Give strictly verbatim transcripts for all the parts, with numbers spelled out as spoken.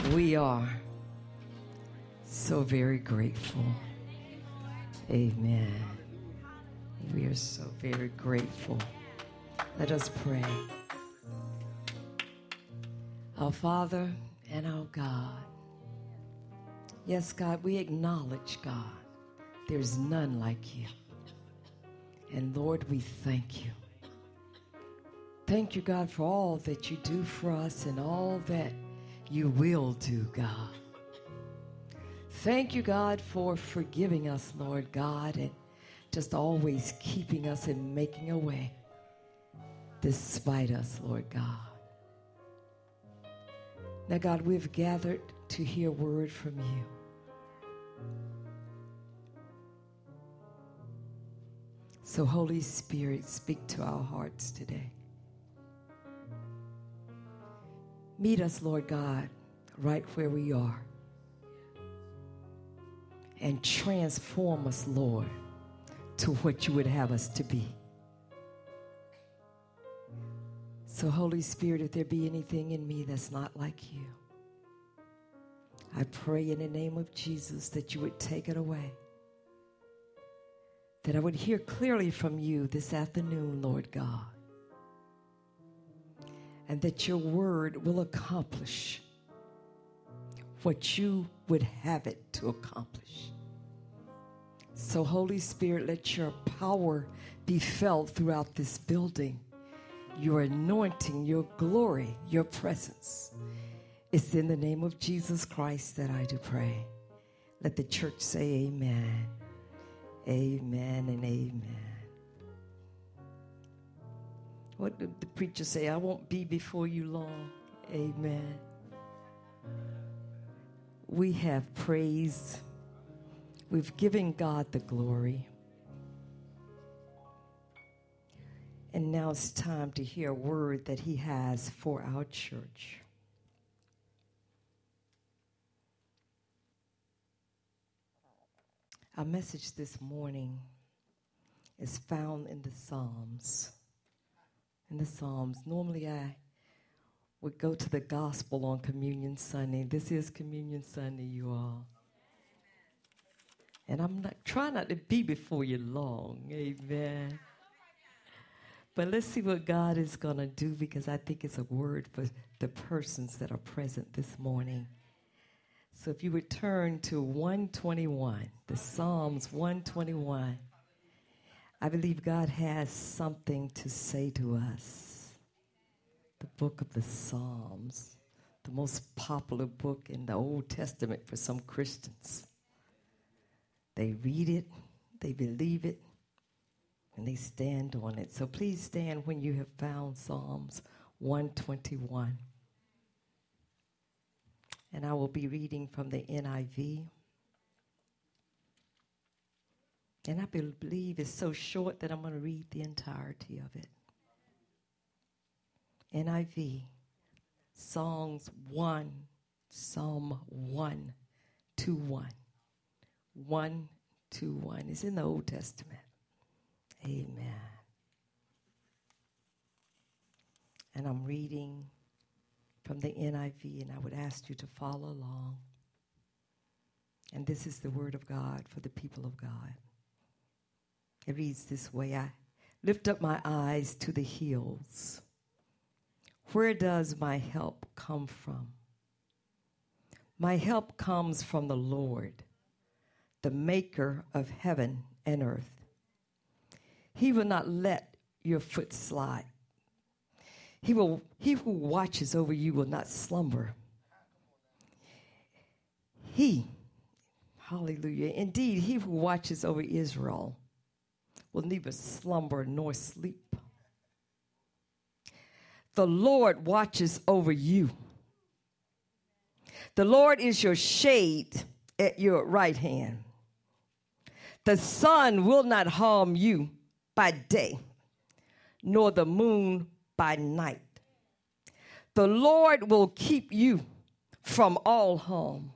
We are so very grateful. Amen. We are so very grateful. Let us pray. Our Father and our God. Yes, God, we acknowledge, God, there's none like you. And Lord, we thank you. Thank you, God, for all that you do for us and all that you will do, God. Thank you, God, for forgiving us, Lord God, and just always keeping us and making a way despite us, Lord God. Now, God, we've gathered to hear word from you. So, Holy Spirit, speak to our hearts today. Meet us, Lord God, right where we are. And transform us, Lord, to what you would have us to be. So, Holy Spirit, if there be anything in me that's not like you, I pray in the name of Jesus that you would take it away. That I would hear clearly from you this afternoon, Lord God. And that your word will accomplish what you would have it to accomplish. So, Holy Spirit, let your power be felt throughout this building. Your anointing, your glory, your presence. It's in the name of Jesus Christ that I do pray. Let the church say amen. Amen and amen. What did the preacher say? I won't be before you long. Amen. We have praised. We've given God the glory. And now it's time to hear a word that he has for our church. Our message this morning is found in the Psalms. In the Psalms. Normally I would go to the gospel on Communion Sunday. This is Communion Sunday, you all. And I'm not trying not to be before you long. Amen. But let's see what God is going to do, because I think it's a word for the persons that are present this morning. So if you would turn to one twenty-one, the Psalms one twenty-one, I believe God has something to say to us. The book of the Psalms, the most popular book in the Old Testament for some Christians. They read it, they believe it, and they stand on it. So please stand when you have found Psalms one twenty-one. And I will be reading from the N I V. And I believe it's so short that I'm going to read the entirety of it. N I V, Psalms one, Psalm one two one. one two one. It's in the Old Testament. Amen. And I'm reading from the N I V, and I would ask you to follow along. And this is the word of God for the people of God. It reads this way: I lift up my eyes to the hills. Where does my help come from? My help comes from the Lord, the maker of heaven and earth. He will not let your foot slide. He will, he who watches over you will not slumber. He, hallelujah, indeed, he who watches over Israel will neither slumber nor sleep. The Lord watches over you. The Lord is your shade at your right hand. The sun will not harm you by day, nor the moon by night. The Lord will keep you from all harm.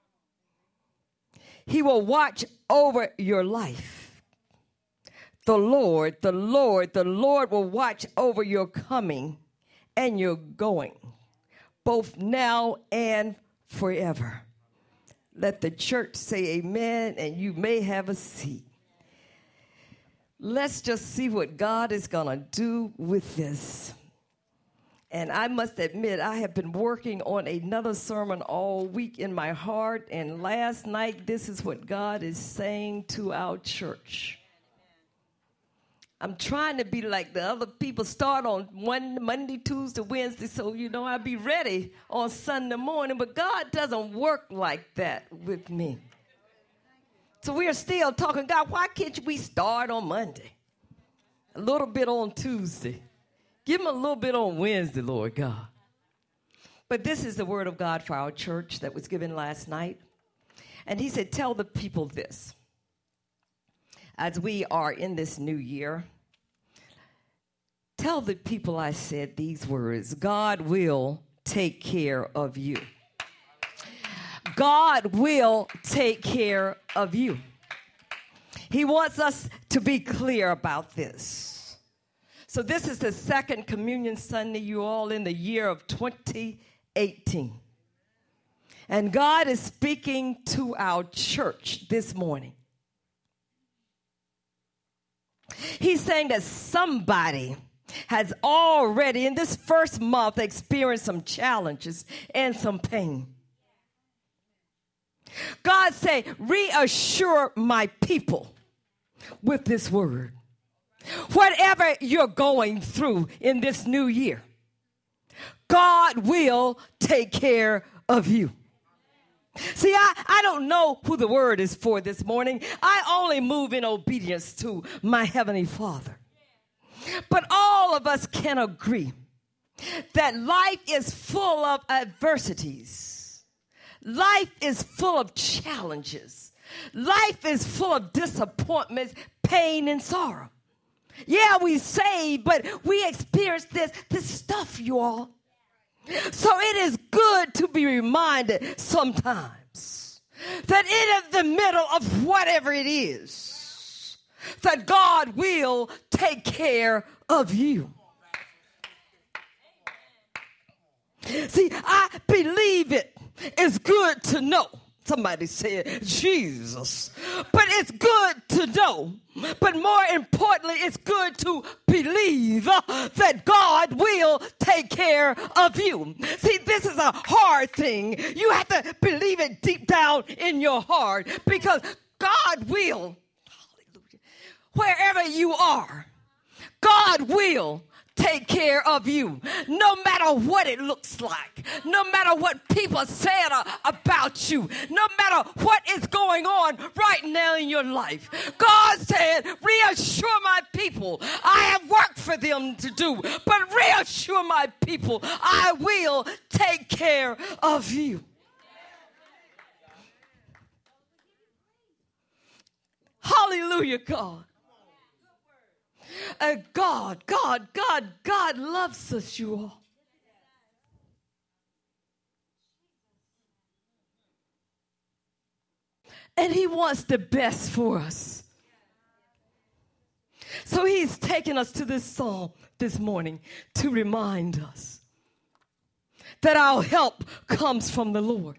He will watch over your life. The Lord, the Lord, the Lord will watch over your coming and your going, both now and forever. Let the church say amen, and you may have a seat. Let's just see what God is going to do with this. And I must admit, I have been working on another sermon all week in my heart, and last night, this is what God is saying to our church. I'm trying to be like the other people, start on one Monday, Tuesday, Wednesday, so, you know, I'll be ready on Sunday morning. But God doesn't work like that with me. So we're still talking, God, why can't we start on Monday? A little bit on Tuesday. Give him a little bit on Wednesday, Lord God. But this is the word of God for our church that was given last night. And he said, tell the people this. As we are in this new year, tell the people I said these words. God will take care of you. God will take care of you. He wants us to be clear about this. So this is the second Communion Sunday, you all, in the year of twenty eighteen. And God is speaking to our church this morning. He's saying that somebody has already, in this first month, experienced some challenges and some pain. God say, reassure my people with this word. Whatever you're going through in this new year, God will take care of you. See, I, I don't know who the word is for this morning. I only move in obedience to my Heavenly Father. But all of us can agree that life is full of adversities. Life is full of challenges. Life is full of disappointments, pain, and sorrow. Yeah, we saved, but we experience this, this stuff, you all. So it is good to be reminded sometimes that in the middle of whatever it is, that God will take care of you. See, I believe it is good to know. Somebody said Jesus. But it's good to know. But more importantly, it's good to believe uh, that God will take care of you. See, this is a hard thing. You have to believe it deep down in your heart, because God will, hallelujah, wherever you are, God will take care of you, no matter what it looks like, no matter what people said uh, about you, no matter what is going on right now in your life. God said, reassure my people. I have work for them to do, but reassure my people, I will take care of you. Hallelujah, God. Uh, God, God, God, God loves us, you all. And he wants the best for us. So he's taken us to this psalm this morning to remind us that our help comes from the Lord.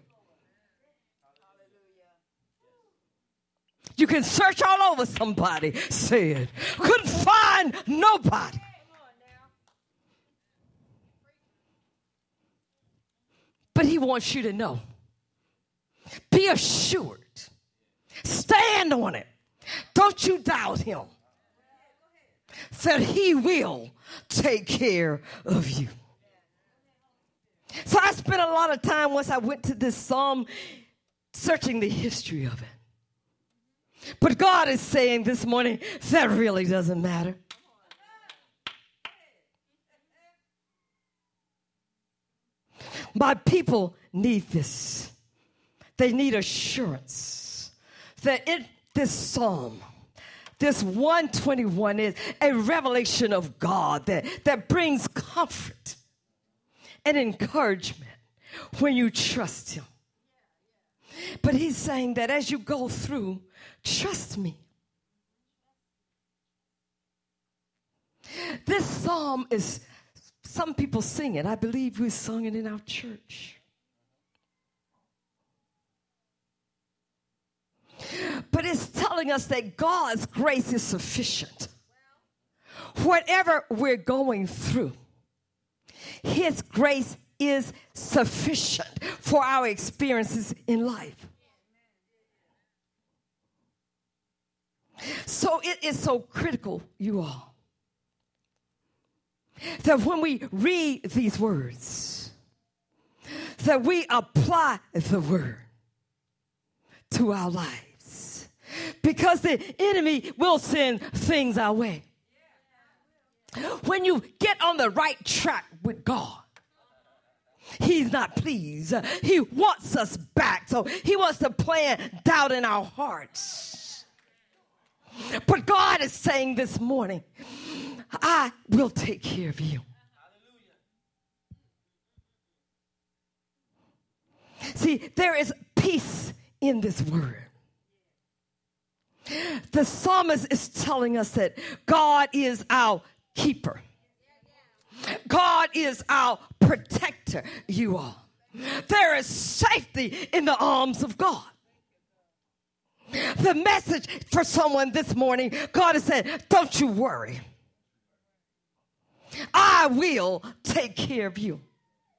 You can search all over, somebody said. Couldn't find nobody. But he wants you to know. Be assured. Stand on it. Don't you doubt him. That he will take care of you. So I spent a lot of time once I went to this psalm searching the history of it. But God is saying this morning, that really doesn't matter. My people need this. They need assurance that in this psalm, this one twenty-one is a revelation of God that, that brings comfort and encouragement when you trust him. But he's saying that as you go through, trust me. This psalm is, some people sing it. I believe we sung it in our church. telling us that God's grace is sufficient. Whatever we're going through, his grace is sufficient for our experiences in life. So it is so critical, you all, that when we read these words, that we apply the word to our lives, because the enemy will send things our way. When you get on the right track with God, he's not pleased. He wants us back. So he wants to plant doubt in our hearts. But God is saying this morning, I will take care of you. See, there is peace in this word. The psalmist is telling us that God is our keeper. God is our protector, you all. There is safety in the arms of God. The message for someone this morning, God has said, don't you worry. I will take care of you.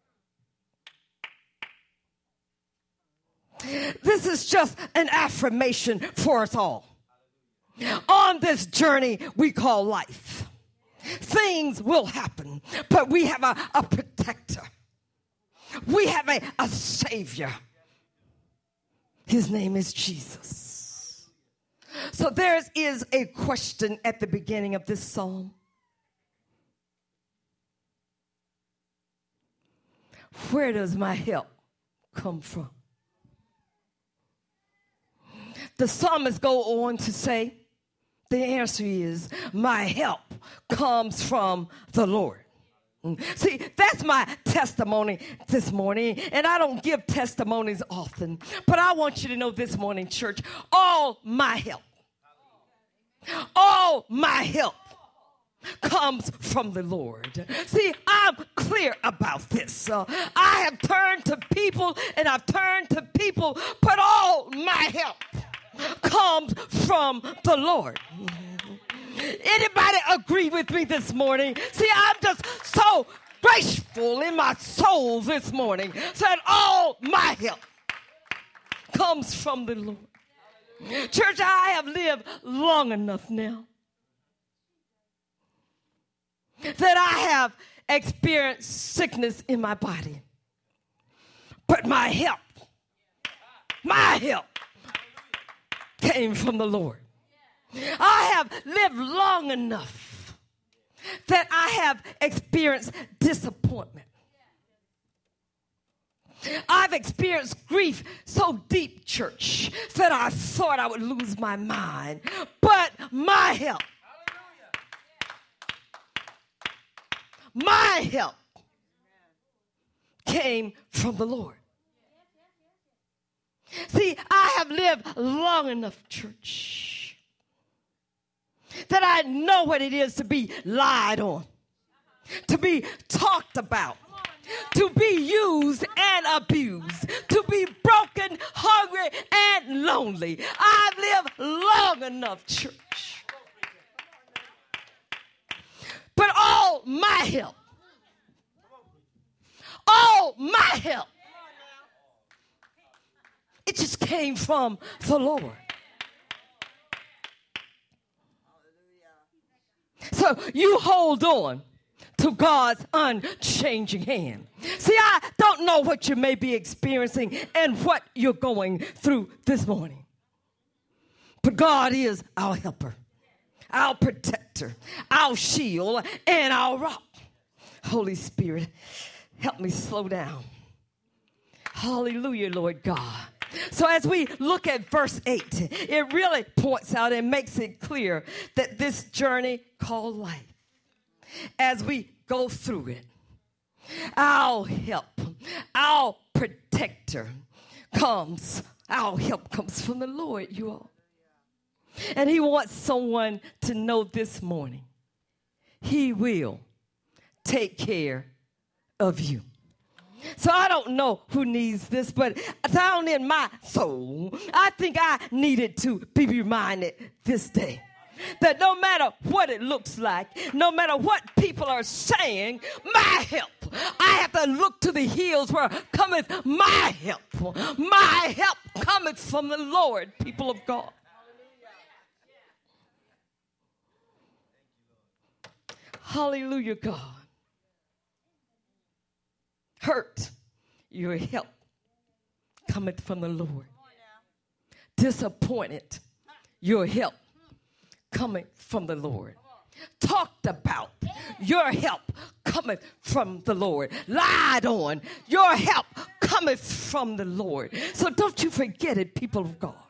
This is just an affirmation for us all. On this journey we call life, things will happen, but we have a, a protector. We have a, a savior. His name is Jesus. So there is a question at the beginning of this psalm. Where does my help come from? The psalmist go on to say, the answer is, my help comes from the Lord. See, that's my testimony this morning, and I don't give testimonies often, but I want you to know this morning, church, all my help, all my help comes from the Lord. See, I'm clear about this. Uh, I have turned to people, and I've turned to people, but all my help comes from the Lord. Anybody agree with me this morning? See, I'm just so grateful in my soul this morning that all my help comes from the Lord. Church, I have lived long enough now that I have experienced sickness in my body. But my help, my help came from the Lord. I have lived long enough that I have experienced disappointment. I've experienced grief so deep, church, that I thought I would lose my mind. But my help, my help came from the Lord. See, I have lived long enough, church, that I know what it is to be lied on, to be talked about, to be used and abused, to be broken, hungry, and lonely. I've lived long enough, church. But all my help, all my help, it just came from the Lord. So you hold on to God's unchanging hand. See, I don't know what you may be experiencing and what you're going through this morning. But God is our helper, our protector, our shield, and our rock. Holy Spirit, help me slow down. Hallelujah, Lord God. So as we look at verse eight, it really points out and makes it clear that this journey called life, as we go through it, our help, our protector comes, our help comes from the Lord, you all. And he wants someone to know this morning, he will take care of you. So I don't know who needs this, but down in my soul, I think I needed to be reminded this day that no matter what it looks like, no matter what people are saying, my help, I have to look to the hills where cometh my help. My help cometh from the Lord, people of God. Hallelujah, God. Hurt, your help cometh from the Lord. Disappointed, your help coming from the Lord. Talked about, your help cometh from the Lord. Lied on, your help cometh from the Lord. So don't you forget it, people of God.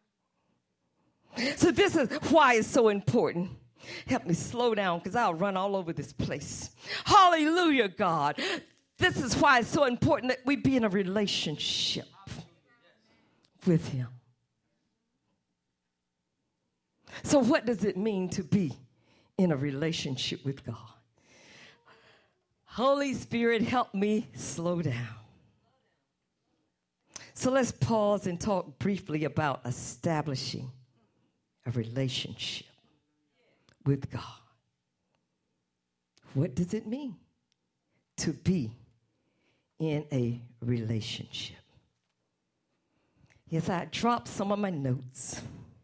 So this is why it's so important. Help me slow down because I'll run all over this place. Hallelujah, God. This is why it's so important that we be in a relationship with him. So what does it mean to be in a relationship with God? Holy Spirit, help me slow down. So let's pause and talk briefly about establishing a relationship with God. What does it mean to be in a relationship? Yes, I dropped some of my notes.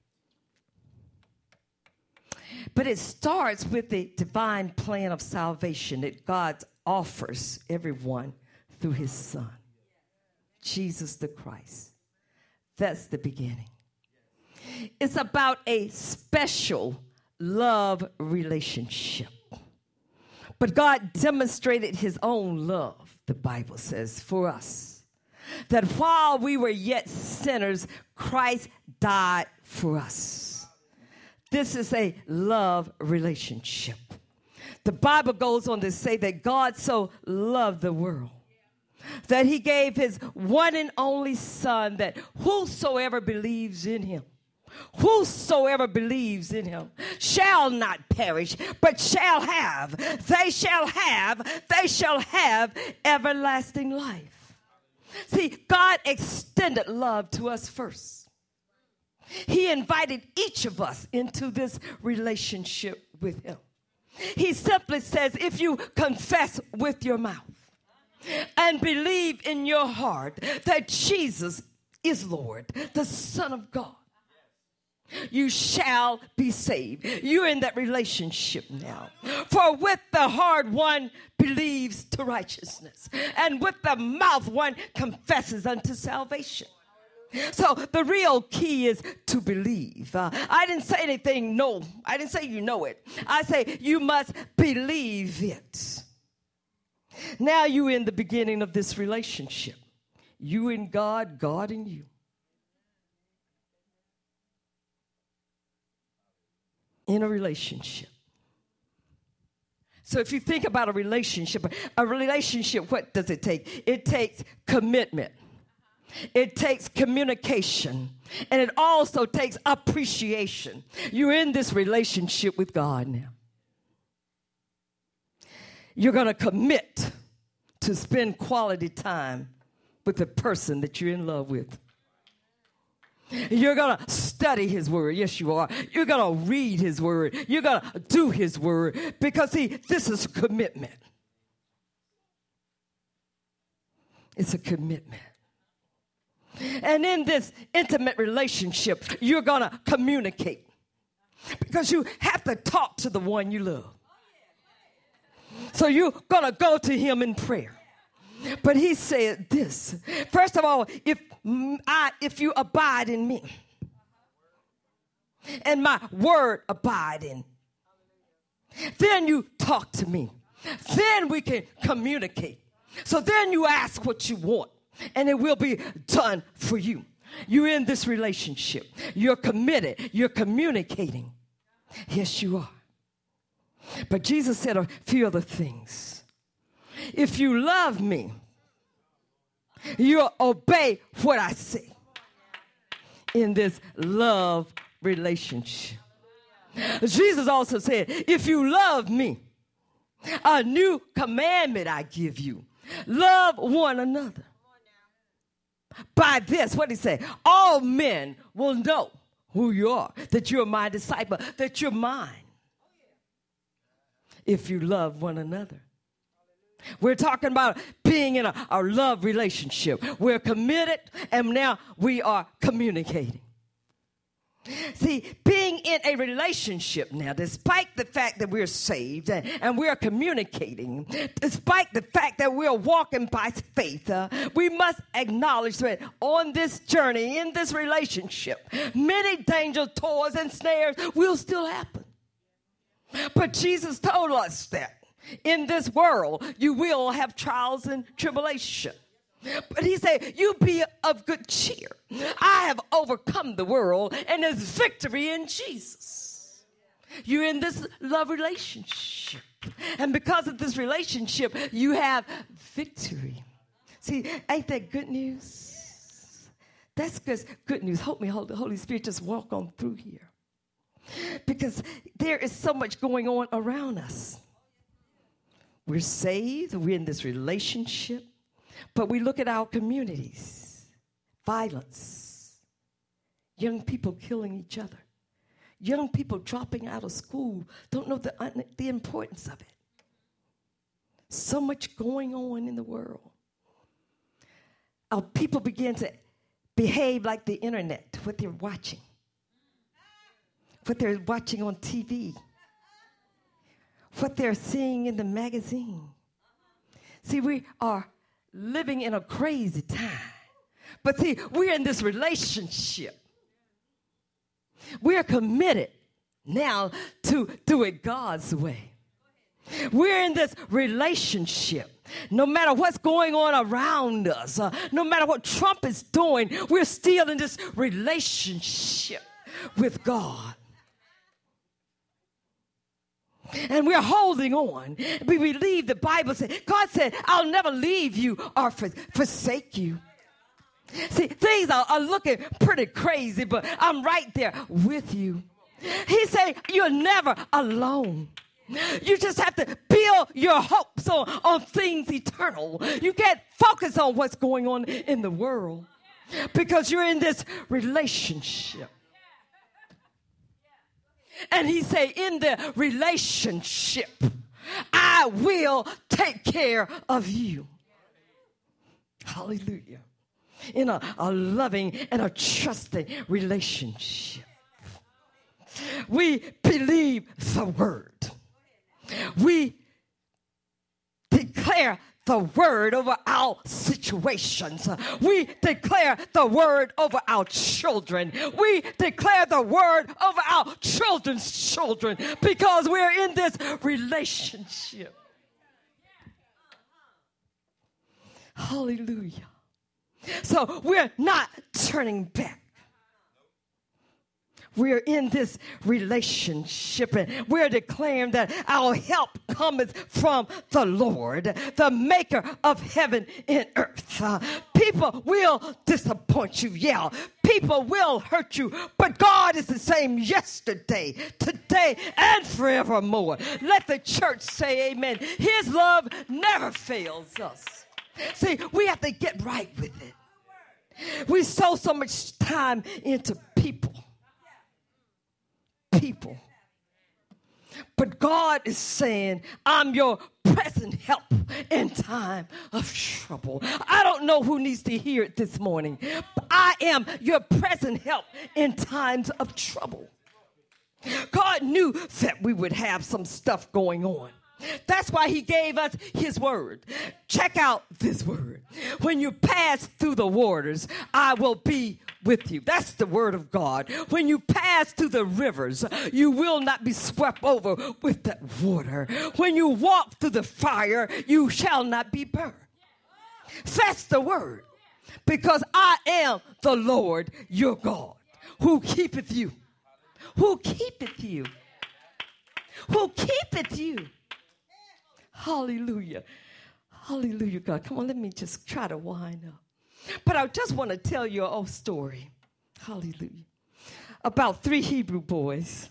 But it starts with the divine plan of salvation that God offers everyone through his Son, Jesus the Christ. That's the beginning. It's about a special love relationship. But God demonstrated his own love, the Bible says, for us. That while we were yet sinners, Christ died for us. This is a love relationship. The Bible goes on to say that God so loved the world that he gave his one and only Son, that whosoever believes in him, whosoever believes in him shall not perish, but shall have, they shall have, they shall have everlasting life. See, God extended love to us first. He invited each of us into this relationship with him. He simply says, if you confess with your mouth and believe in your heart that Jesus is Lord, the Son of God, you shall be saved. You're in that relationship now. For with the heart one believes to righteousness, and with the mouth one confesses unto salvation. So the real key is to believe. Uh, I didn't say anything, no. I didn't say you know it. I say you must believe it. Now you in the beginning of this relationship. You and God, God and you. In a relationship. So if you think about a relationship, a relationship, what does it take? It takes commitment. It takes communication, and it also takes appreciation. You're in this relationship with God now. You're going to commit to spend quality time with the person that you're in love with. You're going to study his word. Yes, you are. You're going to read his word. You're going to do his word because, see, this is commitment. It's a commitment. And in this intimate relationship, you're going to communicate because you have to talk to the one you love. So you're going to go to him in prayer. But he said this. First of all, if I, if you abide in me and my word abide in, then you talk to me. Then we can communicate. So then you ask what you want, and it will be done for you. You're in this relationship. You're committed. You're communicating. Yes, you are. But Jesus said a few other things. If you love me, you'll obey what I say in this love relationship. Jesus also said, if you love me, a new commandment I give you, Love one another. By this, what did he say? All men will know who you are, that you're my disciple, that you're mine, if you love one another. We're talking about being in a, a love relationship. We're committed, and now we are communicating. See, being in a relationship now, despite the fact that we're saved and, and we're communicating, despite the fact that we're walking by faith, uh, we must acknowledge that on this journey, in this relationship, many dangers, toils, and snares will still happen. But Jesus told us that in this world, you will have trials and tribulation. But he said, you be of good cheer. I have overcome the world, and there's victory in Jesus. You're in this love relationship. And because of this relationship, you have victory. See, ain't that good news? That's good, good news. Hope me, the Holy Spirit just walk on through here. Because there is so much going on around us. We're saved. We're in this relationship. But we look at our communities, violence, young people killing each other, young people dropping out of school, don't know the, the importance of it. So much going on in the world. Our people begin to behave like the internet, what they're watching, what they're watching on T V, what they're seeing in the magazine. See, we are living in a crazy time. But see, we're in this relationship. We're committed now to do it God's way. We're in this relationship. No matter what's going on around us, uh, no matter what Trump is doing, we're still in this relationship with God. And we're holding on. We believe the Bible said, God said, I'll never leave you or forsake you. See, things are, are looking pretty crazy, but I'm right there with you. He said, you're never alone. You just have to build your hopes on, on things eternal. You can't focus on what's going on in the world because you're in this relationship. And he said, in the relationship, I will take care of you. Hallelujah. In a, a loving and a trusting relationship. We believe the word. We declare the word over our situations. We declare the word over our children. We declare the word over our children's children because we're in this relationship. Hallelujah. So we're not turning back. We're in this relationship and we're declaring that our help cometh from the Lord, the maker of heaven and earth. Uh, people will disappoint you, yeah. People will hurt you, but God is the same yesterday, today, and forevermore. Let the church say amen. His love never fails us. See, we have to get right with it. We sow so much time into people. People. But God is saying, I'm your present help in time of trouble. I don't know who needs to hear it this morning, but I am your present help in times of trouble. God knew that we would have some stuff going on. That's why he gave us his word. Check out this word. When you pass through the waters, I will be with you. That's the word of God. When you pass through the rivers, you will not be swept over with that water. When you walk through the fire, you shall not be burned. That's the word. Because I am the Lord your God, who keepeth you. Who keepeth you. Who keepeth you. Hallelujah. Hallelujah, God. Come on, let me just try to wind up. But I just want to tell you a old story. Hallelujah. About three Hebrew boys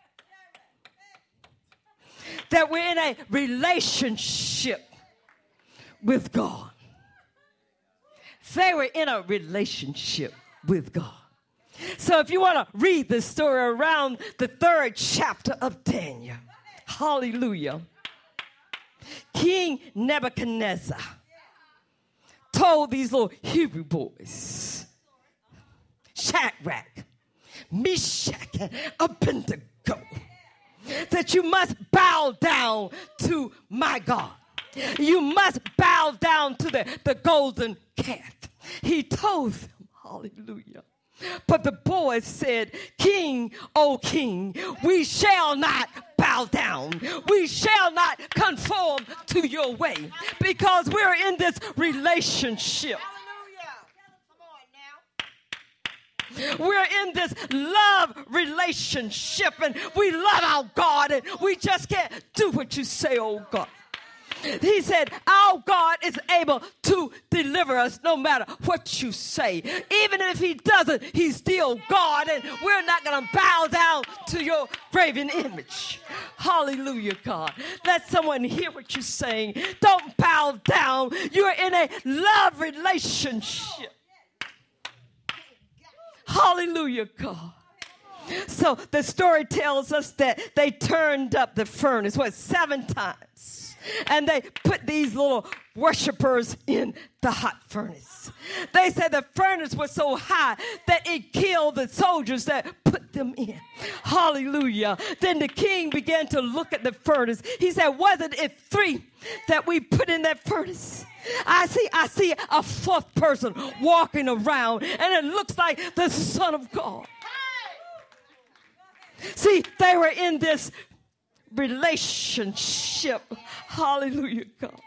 that were in a relationship with God. They were in a relationship with God. So if you want to read the story around the third chapter of Daniel, hallelujah, King Nebuchadnezzar told these little Hebrew boys, Shadrach, Meshach, and Abednego, that you must bow down to my God. You must bow down to the, the golden calf. He told them, hallelujah. But the boys said, King, O king, we shall not bow down. We shall not conform to your way because we're in this relationship. We're in this love relationship and we love our God and we just can't do what you say, oh God. He said, our God is able to deliver us no matter what you say. Even if he doesn't, he's still God, and we're not going to bow down to your graven image. Hallelujah, God. Let someone hear what you're saying. Don't bow down. You're in a love relationship. Hallelujah, God. So the story tells us that they turned up the furnace, what, seven times. And they put these little worshipers in the hot furnace. They said the furnace was so high that it killed the soldiers that put them in. Hallelujah. Then the king began to look at the furnace. He said, wasn't it three that we put in that furnace? I see, I see a fourth person walking around, and it looks like the Son of God. See, they were in this relationship. Hallelujah, God.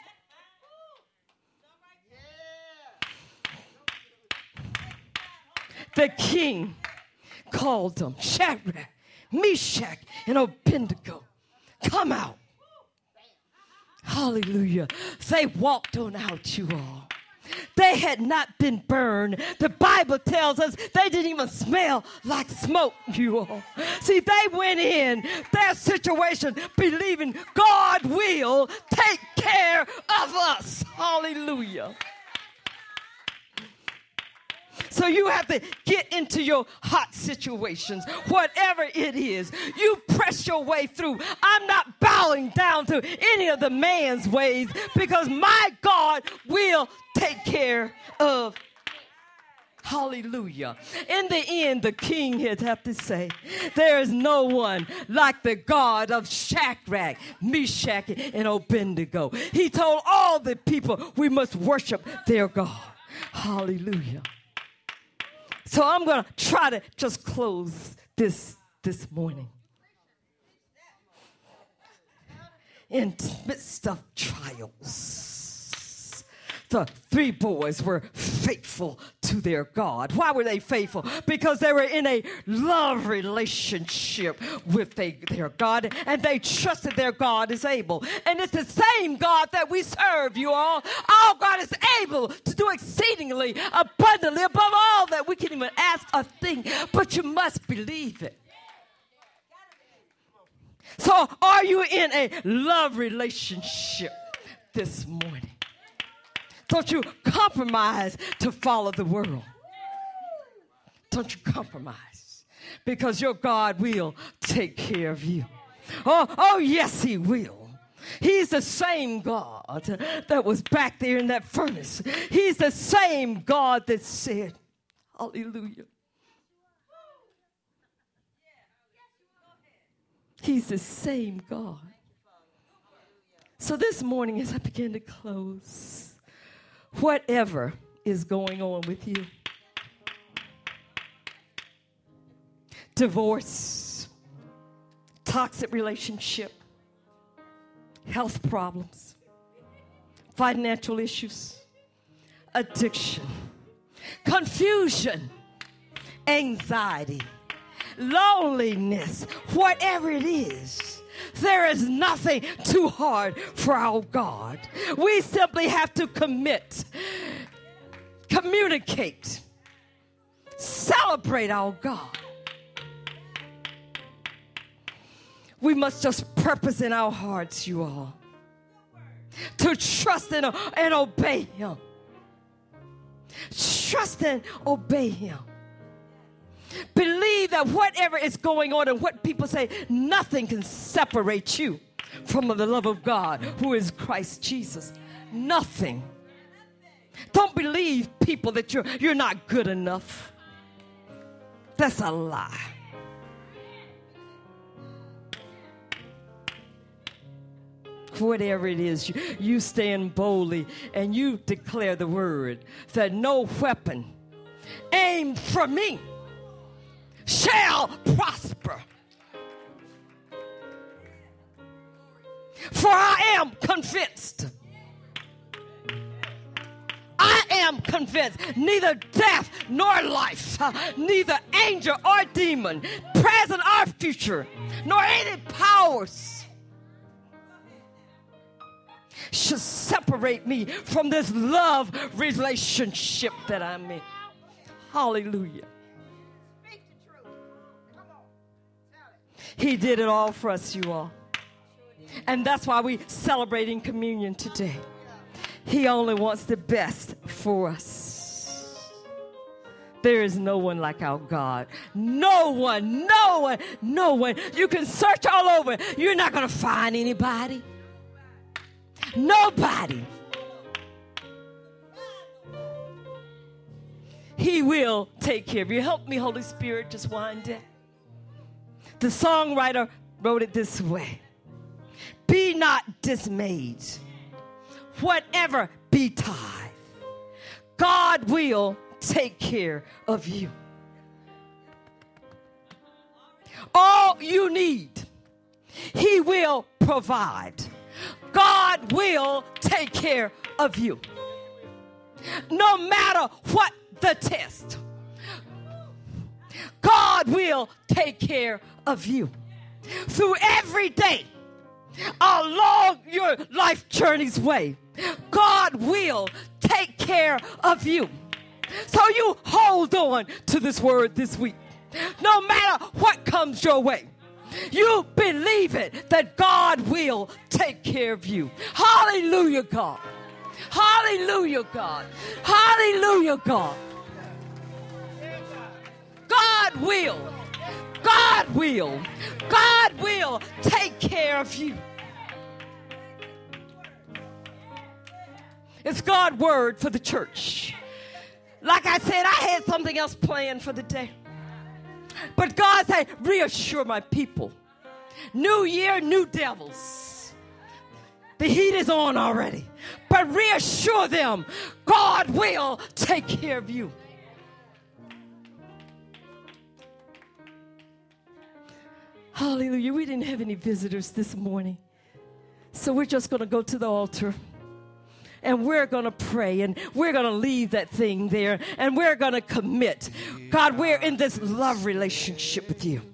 The king called them, Shadrach, Meshach, and Abednego, come out. Hallelujah. They walked on out, you all. They had not been burned. The Bible tells us they didn't even smell like smoke, you all. See, they went in their situation believing God will take care of us. Hallelujah. So you have to get into your hot situations, whatever it is. You press your way through. I'm not bowing down to any of the man's ways because my God will take care of. Hallelujah. In the end, the king had have to say, there is no one like the God of Shadrach, Meshach, and Abednego. He told all the people we must worship their God. Hallelujah. So I'm going to try to just close this this morning. In the midst of trials, the three boys were faithful to their God. Why were they faithful? Because they were in a love relationship with they, their God, and they trusted their God is able. And it's the same God that we serve, you all. Our God is able to do exceedingly abundantly above all that we can even ask or think, but you must believe it. So are you in a love relationship this morning? Don't you compromise to follow the world. Don't you compromise, because your God will take care of you. Oh, oh yes, he will. He's the same God that was back there in that furnace. He's the same God that said, hallelujah. He's the same God. So this morning, as I begin to close, whatever is going on with you, divorce, toxic relationship, health problems, financial issues, addiction, confusion, anxiety, loneliness, whatever it is, there is nothing too hard for our God. We simply have to commit, communicate, celebrate our God. We must just purpose in our hearts, you all, to to trust and, and obey him. Trust and obey him. Believe that whatever is going on and what people say, nothing can separate you from the love of God, who is Christ Jesus. Nothing. Don't believe people that you're, you're not good enough. That's a lie. Whatever it is, you, you stand boldly and you declare the word that no weapon aimed for me shall prosper. For I am convinced. I am convinced neither death nor life, uh, neither angel or demon, present or future, nor any powers should separate me from this love relationship that I'm in. Hallelujah. He did it all for us, you all. And that's why we're celebrating communion today. He only wants the best for us. There is no one like our God. No one, no one, no one. You can search all over. You're not going to find anybody. Nobody. He will take care of you. Help me, Holy Spirit, just wind down. The songwriter wrote it this way. Be not dismayed. Whatever betide, God will take care of you. All you need, he will provide. God will take care of you. No matter what the test, God will take care of you. Through every day, along your life journey's way, God will take care of you. So you hold on to this word this week. No matter what comes your way, you believe it, that God will take care of you. Hallelujah, God. Hallelujah, God. Hallelujah, God. God will. God will. God will take care of you. It's God's word for the church. Like I said, I had something else planned for the day. But God said, reassure my people. New year, new devils. The heat is on already. But reassure them, God will take care of you. Hallelujah. We didn't have any visitors this morning. So we're just going to go to the altar. And we're going to pray, and we're going to leave that thing there, and we're going to commit. God, we're in this love relationship with you.